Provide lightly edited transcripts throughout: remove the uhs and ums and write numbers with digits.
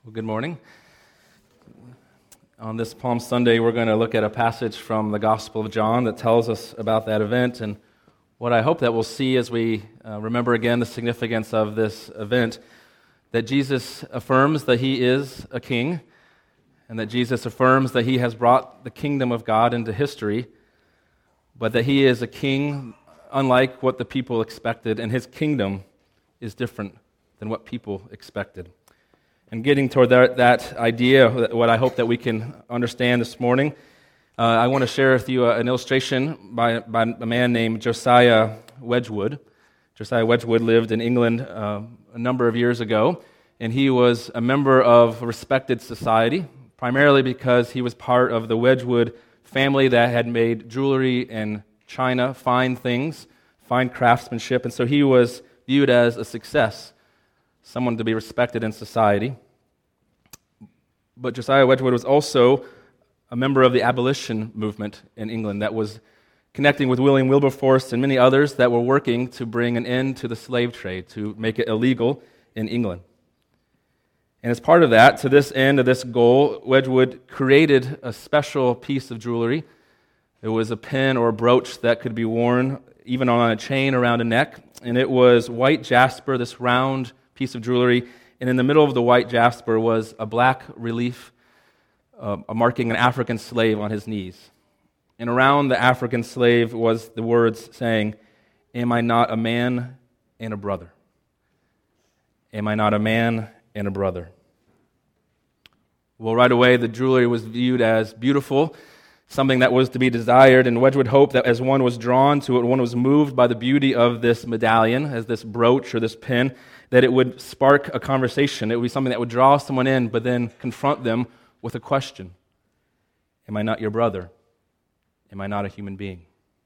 Well, good morning. On this Palm Sunday, we're going to look at a passage from the Gospel of John that tells us about that event. And what I hope that we'll see as we remember again the significance of this event, that Jesus affirms that he is a king, and that Jesus affirms that he has brought the kingdom of God into history, but that he is a king unlike what the people expected, and his kingdom is different than what people expected. And getting toward that idea, what I hope that we can understand this morning, I want to share with you an illustration by a man named Josiah Wedgwood. Josiah Wedgwood lived in England a number of years ago, and he was a member of a respected society, primarily because he was part of the Wedgwood family that had made jewelry in China, fine things, fine craftsmanship, and so he was viewed as a success, someone to be respected in society. But Josiah Wedgwood was also a member of the abolition movement in England that was connecting with William Wilberforce and many others that were working to bring an end to the slave trade, to make it illegal in England. And as part of that, to this end, of this goal, Wedgwood created a special piece of jewelry. It was a pin or a brooch that could be worn even on a chain around a neck, and it was white jasper, this round piece of jewelry, and in the middle of the white jasper was a black relief marking an African slave on his knees. And around the African slave was the words saying, "Am I not a man and a brother? Am I not a man and a brother?" Well, right away, the jewelry was viewed as beautiful, something that was to be desired, and Wedgwood hoped that as one was drawn to it, one was moved by the beauty of this medallion, as this brooch or this pin, that it would spark a conversation. It would be something that would draw someone in, but then confront them with a question. Am I not your brother? Am I not a human being?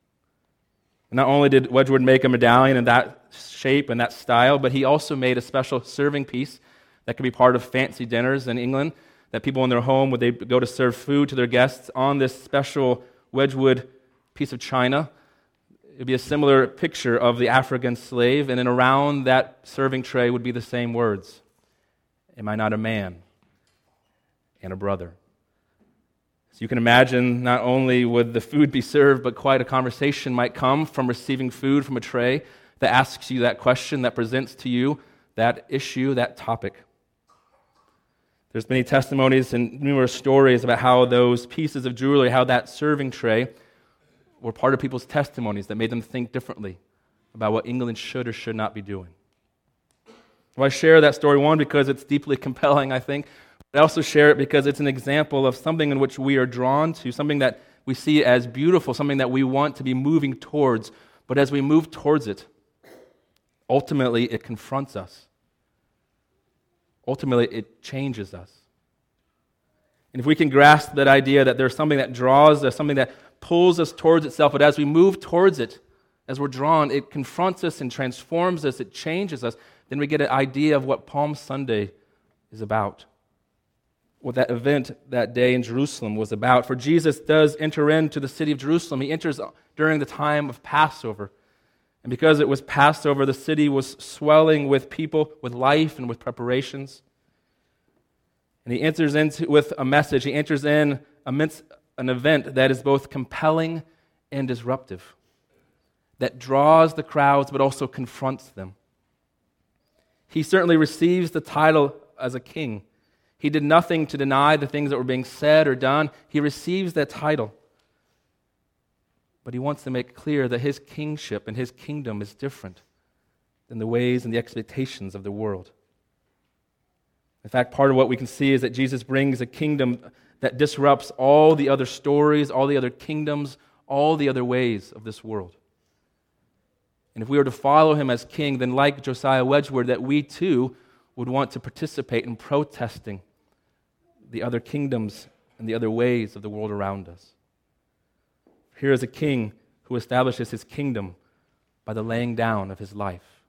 And not only did Wedgwood make a medallion in that shape and that style, but he also made a special serving piece that could be part of fancy dinners in England, that people in their home, would they go to serve food to their guests on this special Wedgwood piece of china. It would be a similar picture of the African slave, and then around that serving tray would be the same words. Am I not a man and a brother? So you can imagine not only would the food be served, but quite a conversation might come from receiving food from a tray that asks you that question, that presents to you that issue, that topic. There's many testimonies and numerous stories about how those pieces of jewelry, how that serving tray were part of people's testimonies that made them think differently about what England should or should not be doing. Well, I share that story, one, because it's deeply compelling, I think, but I also share it because it's an example of something in which we are drawn to, something that we see as beautiful, something that we want to be moving towards, but as we move towards it, ultimately it confronts us. Ultimately, it changes us. And if we can grasp that idea that there's something that draws us, something that pulls us towards itself, but as we move towards it, as we're drawn, it confronts us and transforms us, it changes us, then we get an idea of what Palm Sunday is about, what that event that day in Jerusalem was about. For Jesus does enter into the city of Jerusalem. He enters during the time of Passover. And because it was Passover, the city was swelling with people, with life, and with preparations. And he enters into with a message. He enters in amidst an event that is both compelling and disruptive, that draws the crowds but also confronts them. He certainly receives the title as a king. He did nothing to deny the things that were being said or done. He receives that title. But he wants to make clear that his kingship and his kingdom is different than the ways and the expectations of the world. In fact, part of what we can see is that Jesus brings a kingdom that disrupts all the other stories, all the other kingdoms, all the other ways of this world. And if we were to follow him as king, then like Josiah Wedgwood, that we too would want to participate in protesting the other kingdoms and the other ways of the world around us. Here is a king who establishes his kingdom by the laying down of his life,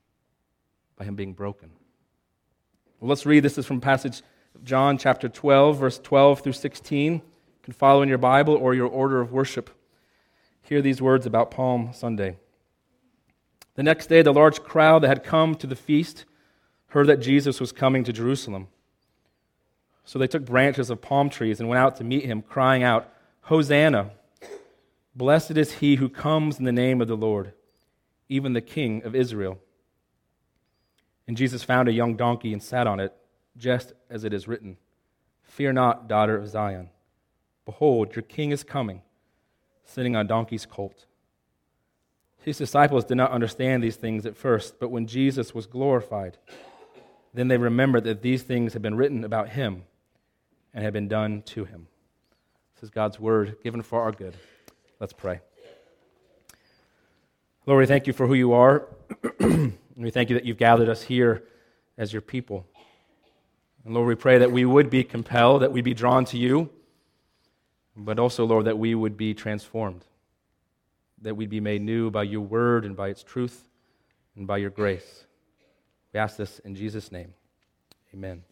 by him being broken. Well, let's read. This is from passage of John chapter 12, verse 12 through 16. You can follow in your Bible or your order of worship. Hear these words about Palm Sunday. The next day, the large crowd that had come to the feast heard that Jesus was coming to Jerusalem. So they took branches of palm trees and went out to meet him, crying out, "Hosanna! Blessed is he who comes in the name of the Lord, even the King of Israel." And Jesus found a young donkey and sat on it, just as it is written, "Fear not, daughter of Zion. Behold, your king is coming, sitting on a donkey's colt." His disciples did not understand these things at first, but when Jesus was glorified, then they remembered that these things had been written about him and had been done to him. This is God's word given for our good. Let's pray. Lord, we thank you for who you are. And we thank you that you've gathered us here as your people. And Lord, we pray that we would be compelled, that we'd be drawn to you, but also, Lord, that we would be transformed, that we'd be made new by your word and by its truth and by your grace. We ask this in Jesus' name. Amen.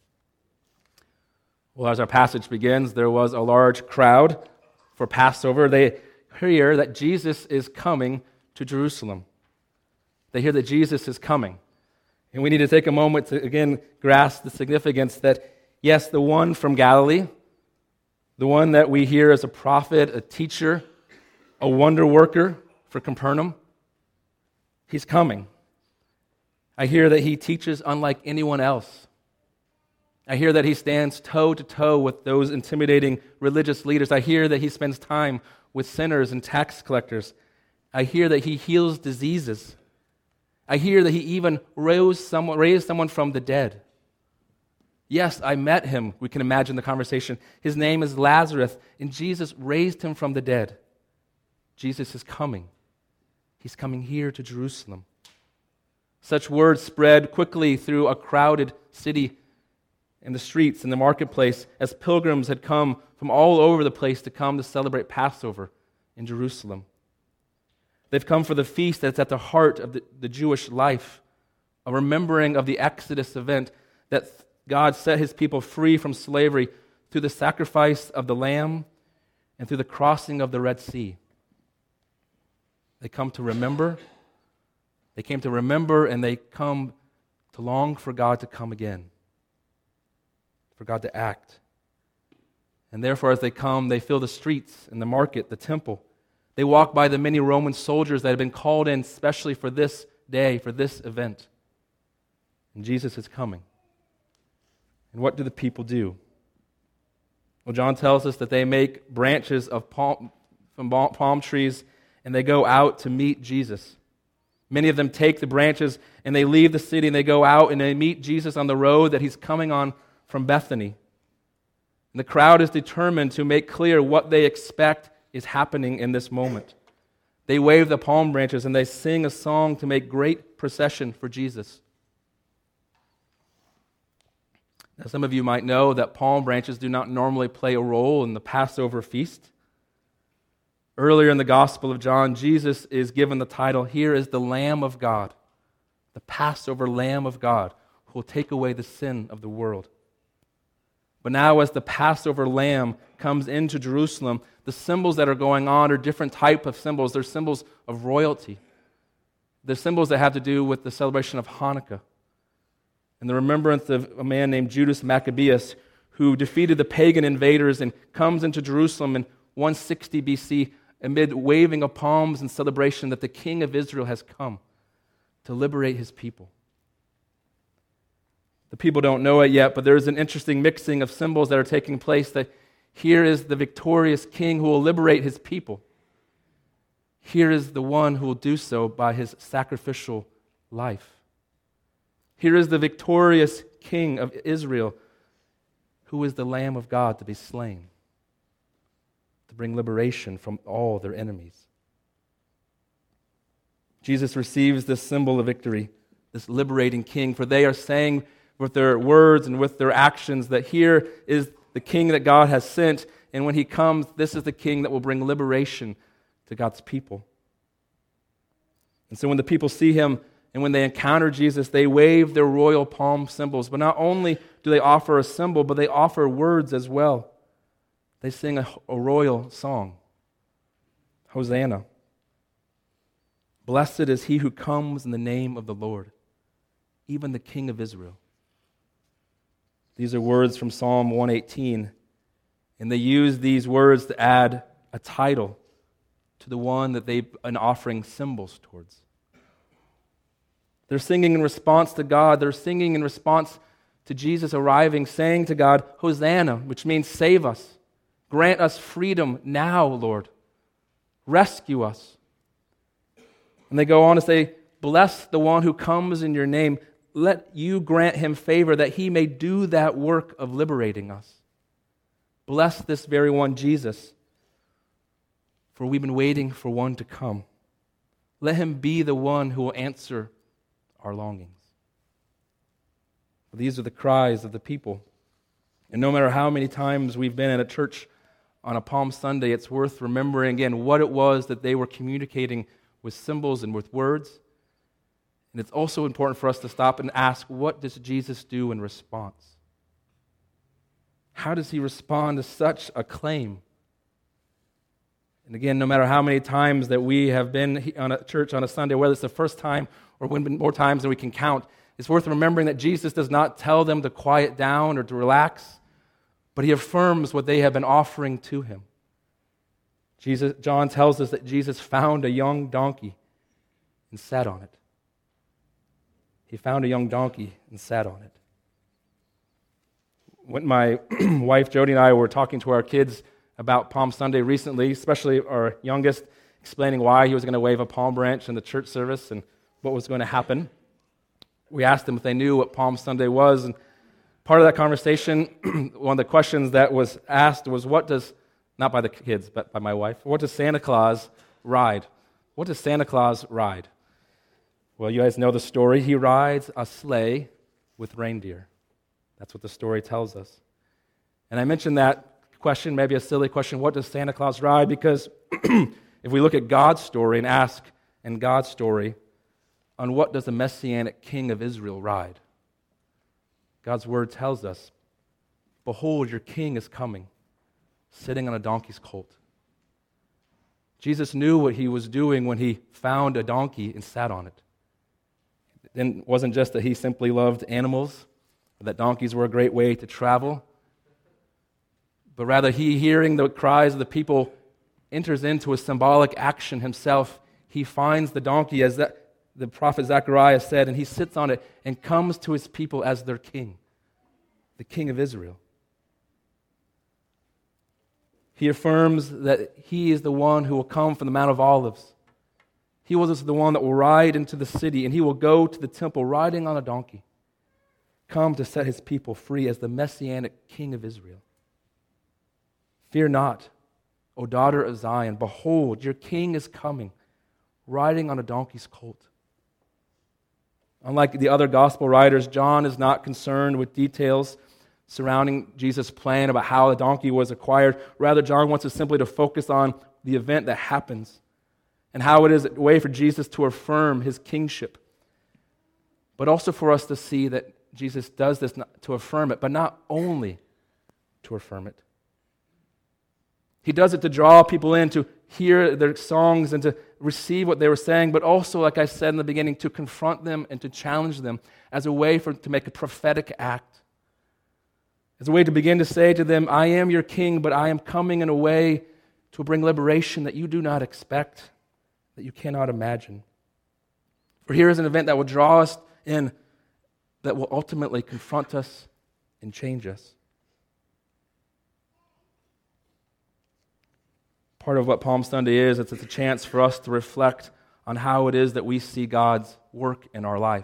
Well, as our passage begins, there was a large crowd for Passover. They hear that Jesus is coming to Jerusalem. They hear that Jesus is coming. And we need to take a moment to, again, grasp the significance that, yes, the one from Galilee, the one that we hear as a prophet, a teacher, a wonder worker for Capernaum, he's coming. I hear that he teaches unlike anyone else. I hear that he stands toe to toe with those intimidating religious leaders. I hear that he spends time with sinners and tax collectors. I hear that he heals diseases. I hear that he even raised someone from the dead. Yes, I met him. We can imagine the conversation. His name is Lazarus, and Jesus raised him from the dead. Jesus is coming. He's coming here to Jerusalem. Such words spread quickly through a crowded city in the streets, in the marketplace, as pilgrims had come from all over the place to come to celebrate Passover in Jerusalem. They've come for the feast that's at the heart of the Jewish life, a remembering of the Exodus event that God set his people free from slavery through the sacrifice of the Lamb and through the crossing of the Red Sea. They come to remember. They came to remember, and they come to long for God to come again, for God to act. And therefore, as they come, they fill the streets and the market, the temple. They walk by the many Roman soldiers that had been called in specially for this day, for this event. And Jesus is coming. And what do the people do? Well, John tells us that they make branches of palm trees and they go out to meet Jesus. Many of them take the branches and they leave the city and they go out and they meet Jesus on the road that he's coming on from Bethany. And the crowd is determined to make clear what they expect is happening in this moment. They wave the palm branches and they sing a song to make great procession for Jesus. Now, some of you might know that palm branches do not normally play a role in the Passover feast. Earlier in the Gospel of John, Jesus is given the title, "Here is the Lamb of God, the Passover Lamb of God, who will take away the sin of the world." But now as the Passover lamb comes into Jerusalem, the symbols that are going on are different type of symbols. They're symbols of royalty. They're symbols that have to do with the celebration of Hanukkah and the remembrance of a man named Judas Maccabeus who defeated the pagan invaders and comes into Jerusalem in 160 BC amid waving of palms and celebration that the King of Israel has come to liberate his people. The people don't know it yet, but there's an interesting mixing of symbols that are taking place, that here is the victorious king who will liberate his people. Here is the one who will do so by his sacrificial life. Here is the victorious king of Israel who is the Lamb of God to be slain, to bring liberation from all their enemies. Jesus receives this symbol of victory, this liberating king, for they are saying with their words and with their actions that here is the king that God has sent, and when he comes, this is the king that will bring liberation to God's people. And so when the people see him and when they encounter Jesus, they wave their royal palm symbols. But not only do they offer a symbol, but they offer words as well. They sing a royal song. Hosanna. Blessed is he who comes in the name of the Lord, even the King of Israel. These are words from Psalm 118, and they use these words to add a title to the one that they've been offering symbols towards. They're singing in response to God. They're singing in response to Jesus arriving, saying to God, Hosanna, which means save us. Grant us freedom now, Lord. Rescue us. And they go on to say, bless the one who comes in your name. Let you grant him favor that he may do that work of liberating us. Bless this very one, Jesus, for we've been waiting for one to come. Let him be the one who will answer our longings. These are the cries of the people. And no matter how many times we've been at a church on a Palm Sunday, it's worth remembering again what it was that they were communicating with symbols and with words. And it's also important for us to stop and ask, what does Jesus do in response? How does he respond to such a claim? And again, no matter how many times that we have been on a church on a Sunday, whether it's the first time or when more times than we can count, it's worth remembering that Jesus does not tell them to quiet down or to relax, but he affirms what they have been offering to him. John tells us that Jesus found a young donkey and sat on it. He found a young donkey and sat on it. When my wife Jody and I were talking to our kids about Palm Sunday recently, especially our youngest, explaining why he was going to wave a palm branch in the church service and what was going to happen, we asked them if they knew what Palm Sunday was. And part of that conversation, one of the questions that was asked was, not by the kids, but by my wife, what does Santa Claus ride? What does Santa Claus ride? Well, you guys know the story. He rides a sleigh with reindeer. That's what the story tells us. And I mentioned that question, maybe a silly question, what does Santa Claus ride? Because if we look at God's story and ask in God's story, on what does the Messianic King of Israel ride? God's word tells us, behold, your king is coming, sitting on a donkey's colt. Jesus knew what he was doing when he found a donkey and sat on it. It wasn't just that he simply loved animals, or that donkeys were a great way to travel, but rather he, hearing the cries of the people, enters into a symbolic action himself. He finds the donkey, as the prophet Zechariah said, and he sits on it and comes to his people as their king, the king of Israel. He affirms that he is the one who will come from the Mount of Olives. He was the one that will ride into the city, and he will go to the temple riding on a donkey, come to set his people free as the Messianic King of Israel. Fear not, O daughter of Zion. Behold, your king is coming, riding on a donkey's colt. Unlike the other gospel writers, John is not concerned with details surrounding Jesus' plan about how the donkey was acquired. Rather, John wants us simply to focus on the event that happens and how it is a way for Jesus to affirm his kingship, but also for us to see that Jesus does this to affirm it, but not only to affirm it. He does it to draw people in, to hear their songs and to receive what they were saying, but also, like I said in the beginning, to confront them and to challenge them as a way to make a prophetic act, as a way to begin to say to them, I am your king, but I am coming in a way to bring liberation that you do not expect, that you cannot imagine. For here is an event that will draw us in, that will ultimately confront us and change us. Part of what Palm Sunday is, it's a chance for us to reflect on how it is that we see God's work in our life.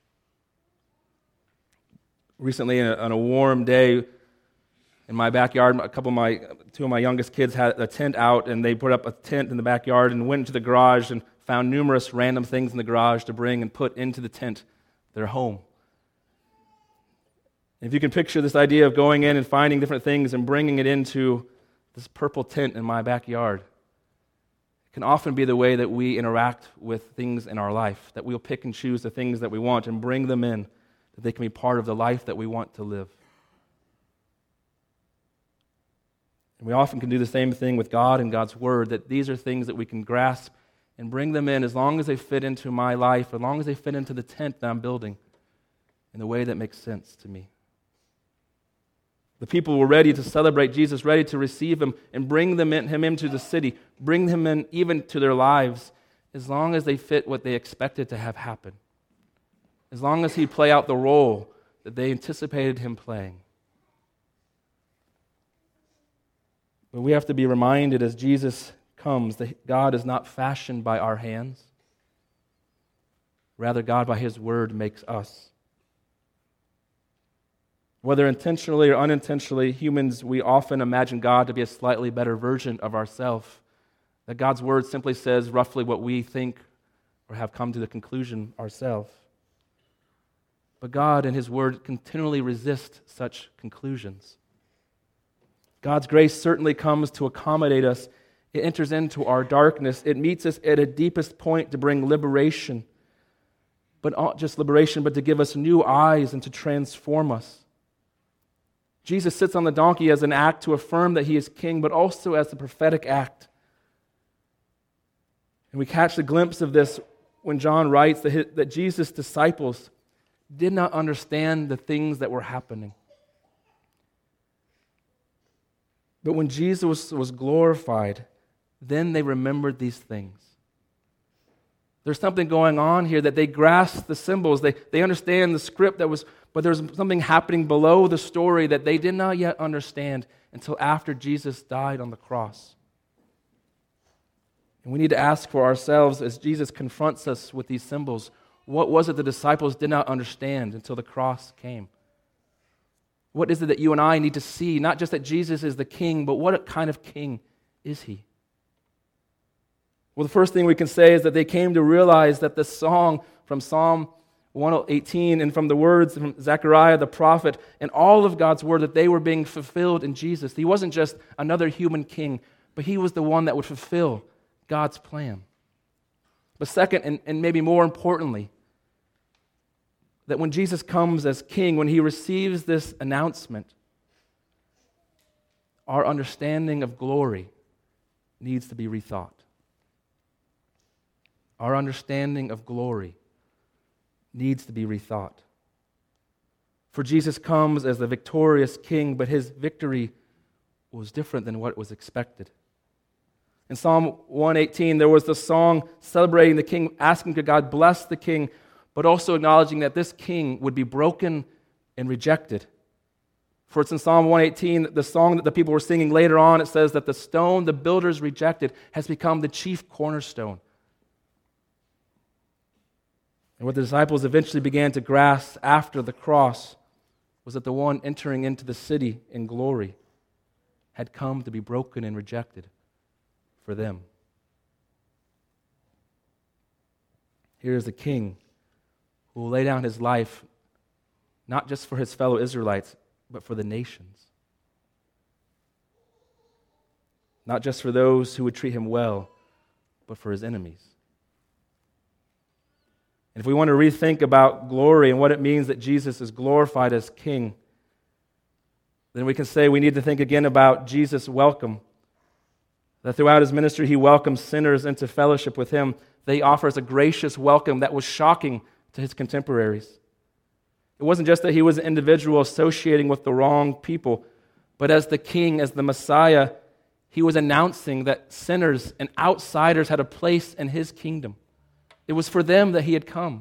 Recently, on a warm day in my backyard, two of my youngest kids had a tent out, and they put up a tent in the backyard and went into the garage and found numerous random things in the garage to bring and put into the tent, their home. If you can picture this idea of going in and finding different things and bringing it into this purple tent in my backyard, it can often be the way that we interact with things in our life, that we'll pick and choose the things that we want and bring them in, that they can be part of the life that we want to live. And we often can do the same thing with God and God's Word, that these are things that we can grasp and bring them in as long as they fit into my life, as long as they fit into the tent that I'm building in the way that makes sense to me. The people were ready to celebrate Jesus, ready to receive him and bring him into the city, bring him in even to their lives, as long as they fit what they expected to have happen, as long as he'd play out the role that they anticipated him playing. But we have to be reminded as Jesus comes that God is not fashioned by our hands. Rather, God by his word makes us. Whether intentionally or unintentionally, humans, we often imagine God to be a slightly better version of ourselves. That God's word simply says roughly what we think or have come to the conclusion ourselves. But God and his word continually resist such conclusions. God's grace certainly comes to accommodate us. It enters into our darkness. It meets us at a deepest point to bring liberation. But not just liberation, but to give us new eyes and to transform us. Jesus sits on the donkey as an act to affirm that he is king, but also as a prophetic act. And we catch a glimpse of this when John writes that Jesus' disciples did not understand the things that were happening. But when Jesus was glorified, then they remembered these things. There's something going on here that they grasp the symbols. They understand the script but there's something happening below the story that they did not yet understand until after Jesus died on the cross. And we need to ask for ourselves as Jesus confronts us with these symbols, what was it the disciples did not understand until the cross came? What is it that you and I need to see? Not just that Jesus is the king, but what kind of king is he? Well, the first thing we can say is that they came to realize that the song from Psalm 118 and from the words from Zechariah the prophet and all of God's word, that they were being fulfilled in Jesus. He wasn't just another human king, but he was the one that would fulfill God's plan. But second, and maybe more importantly, that when Jesus comes as king, when he receives this announcement, our understanding of glory needs to be rethought. Our understanding of glory needs to be rethought. For Jesus comes as the victorious king, but his victory was different than what was expected. In Psalm 118, there was the song celebrating the king, asking to God bless the king, but also acknowledging that this king would be broken and rejected. For it's in Psalm 118, the song that the people were singing later on, it says that the stone the builders rejected has become the chief cornerstone. And what the disciples eventually began to grasp after the cross was that the one entering into the city in glory had come to be broken and rejected for them. Here is the king who will lay down his life not just for his fellow Israelites, but for the nations. Not just for those who would treat him well, but for his enemies. And if we want to rethink about glory and what it means that Jesus is glorified as king, then we can say we need to think again about Jesus' welcome. That throughout his ministry, he welcomes sinners into fellowship with him. That he offers a gracious welcome that was shocking to his contemporaries. It wasn't just that he was an individual associating with the wrong people, but as the king, as the Messiah, he was announcing that sinners and outsiders had a place in his kingdom. It was for them that he had come.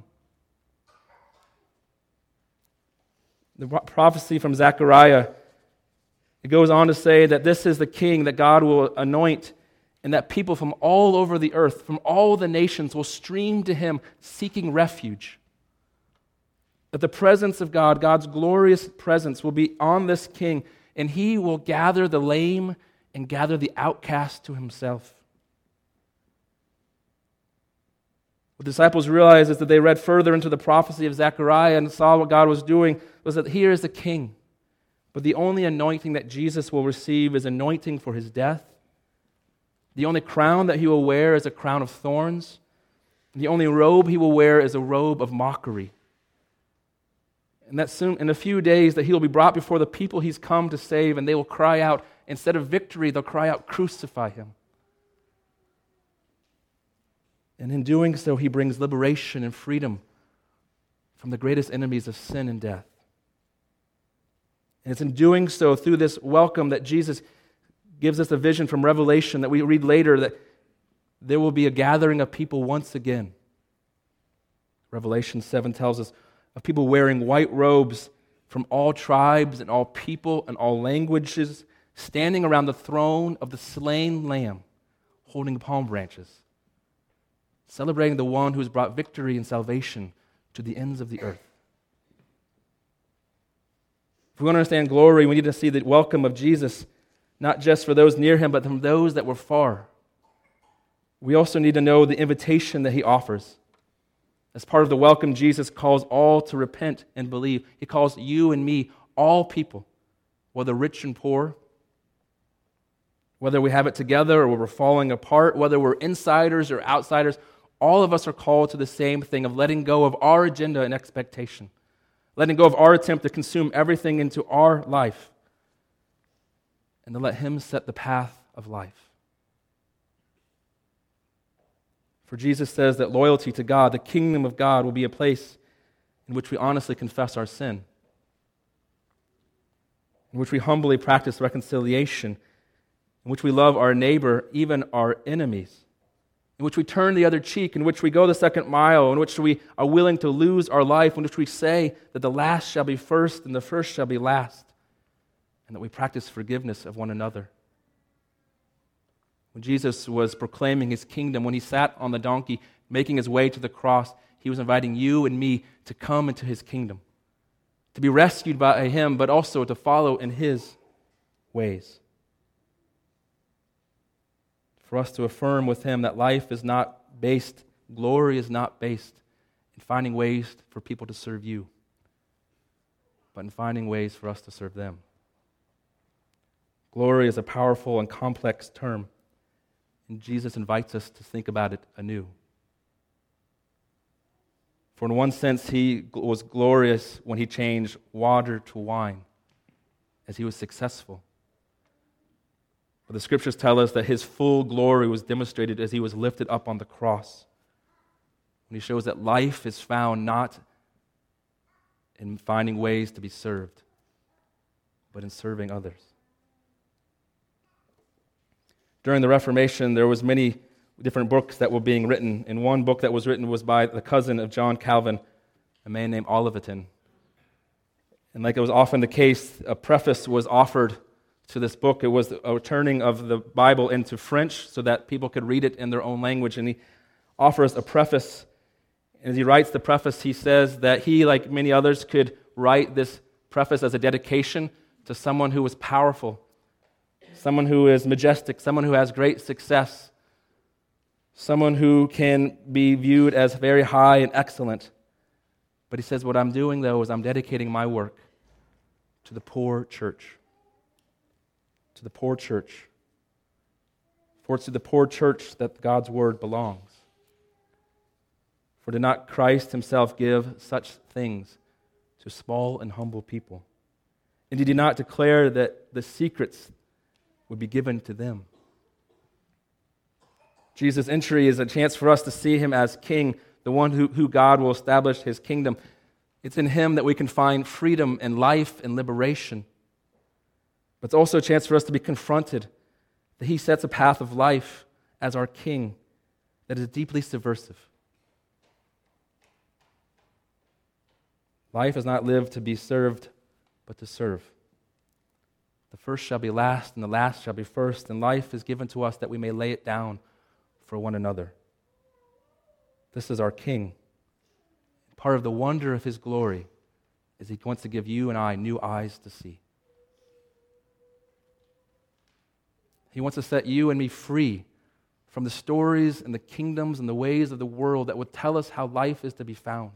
The prophecy from Zechariah, it goes on to say that this is the king that God will anoint, and that people from all over the earth, from all the nations, will stream to him seeking refuge. That the presence of God, God's glorious presence, will be on this king, and he will gather the lame and gather the outcast to himself. What the disciples realized is that they read further into the prophecy of Zechariah and saw what God was doing was that here is the king. But the only anointing that Jesus will receive is anointing for his death. The only crown that he will wear is a crown of thorns. The only robe he will wear is a robe of mockery. And that soon, in a few days, that he will be brought before the people he's come to save, and they will cry out, instead of victory, they'll cry out, crucify him. And in doing so, he brings liberation and freedom from the greatest enemies of sin and death. And it's in doing so, through this welcome, that Jesus gives us a vision from Revelation that we read later, that there will be a gathering of people once again. Revelation 7 tells us of people wearing white robes from all tribes and all people and all languages, standing around the throne of the slain Lamb, holding palm branches, celebrating the one who has brought victory and salvation to the ends of the earth. If we want to understand glory, we need to see the welcome of Jesus, not just for those near him, but from those that were far. We also need to know the invitation that he offers. As part of the welcome, Jesus calls all to repent and believe. He calls you and me, all people, whether rich and poor, whether we have it together or we're falling apart, whether we're insiders or outsiders, all of us are called to the same thing of letting go of our agenda and expectation, letting go of our attempt to consume everything into our life, and to let him set the path of life. For Jesus says that loyalty to God, the kingdom of God, will be a place in which we honestly confess our sin, in which we humbly practice reconciliation, in which we love our neighbor, even our enemies, in which we turn the other cheek, in which we go the second mile, in which we are willing to lose our life, in which we say that the last shall be first and the first shall be last, and that we practice forgiveness of one another. When Jesus was proclaiming his kingdom, when he sat on the donkey, making his way to the cross, he was inviting you and me to come into his kingdom, to be rescued by him, but also to follow in his ways. For us to affirm with him that life is not based, glory is not based in finding ways for people to serve you, but in finding ways for us to serve them. Glory is a powerful and complex term, and Jesus invites us to think about it anew. For in one sense, he was glorious when he changed water to wine, as he was successful. But the scriptures tell us that his full glory was demonstrated as he was lifted up on the cross, when he shows that life is found not in finding ways to be served, but in serving others. During the Reformation, there was many different books that were being written, and one book that was written was by the cousin of John Calvin, a man named Olivetan. And like it was often the case, a preface was offered to this book. It was a turning of the Bible into French so that people could read it in their own language, and he offers a preface. And as he writes the preface, he says that he, like many others, could write this preface as a dedication to someone who was powerful, someone who is majestic, someone who has great success, someone who can be viewed as very high and excellent. But he says, what I'm doing, though, is I'm dedicating my work to the poor church. To the poor church. For it's to the poor church that God's word belongs. For did not Christ himself give such things to small and humble people? And did he not declare that the secrets would be given to them? Jesus' entry is a chance for us to see him as king, the one who God will establish his kingdom. It's in him that we can find freedom and life and liberation. But it's also a chance for us to be confronted that he sets a path of life as our king that is deeply subversive. Life is not lived to be served, but to serve. The first shall be last, and the last shall be first, and life is given to us that we may lay it down for one another. This is our King. Part of the wonder of his glory is he wants to give you and I new eyes to see. He wants to set you and me free from the stories and the kingdoms and the ways of the world that would tell us how life is to be found.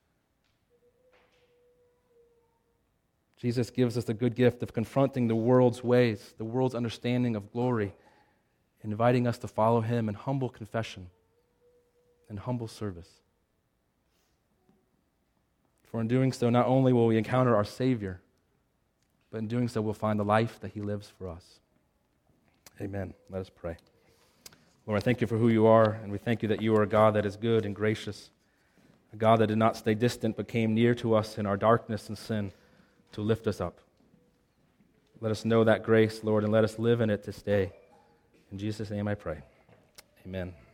Jesus gives us the good gift of confronting the world's ways, the world's understanding of glory, and inviting us to follow him in humble confession and humble service. For in doing so, not only will we encounter our Savior, but in doing so, we'll find the life that he lives for us. Amen. Let us pray. Lord, I thank you for who you are, and we thank you that you are a God that is good and gracious, a God that did not stay distant but came near to us in our darkness and sin to lift us up. Let us know that grace, Lord, and let us live in it this day. In Jesus' name I pray. Amen.